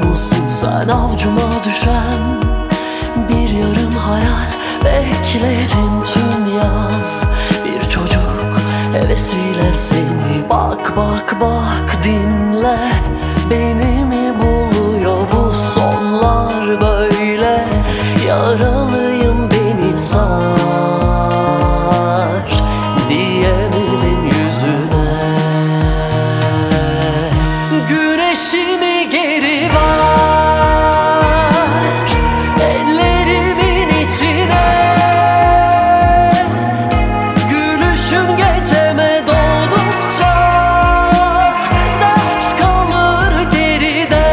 musun sen avcuma düşen bir yarım hayal? Bekledim tüm yaz bir çocuk hevesiyle seni. Bak bak bak dinle, beni mi buluyor bu sonlar böyle? Yaralıyım beni sar diyemedim yüzüne. Güneşimi geri ver ellerimin içine. Gülüşün geceme doldukça dert kalır geride.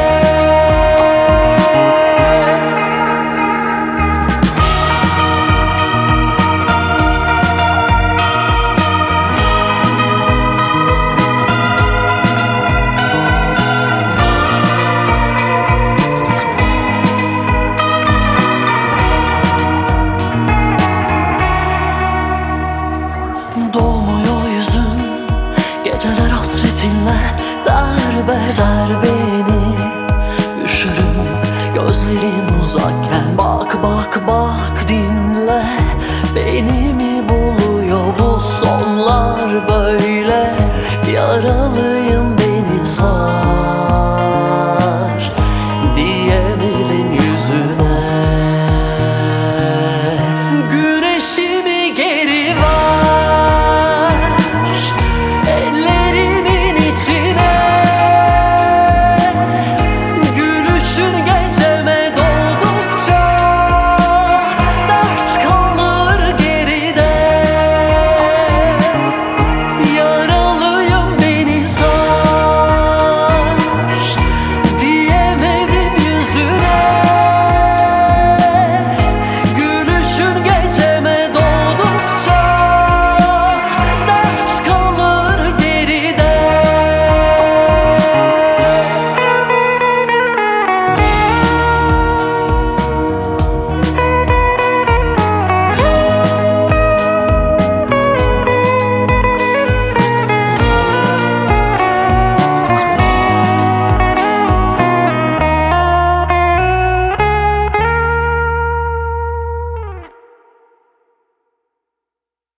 Doğmuyor yüzün, geceler hasretinle derbeder beni. Üşürüm gözlerin uzakken. Bak bak bak dinle, beni mi buluyor bu sonlar böyle? Yaralıyım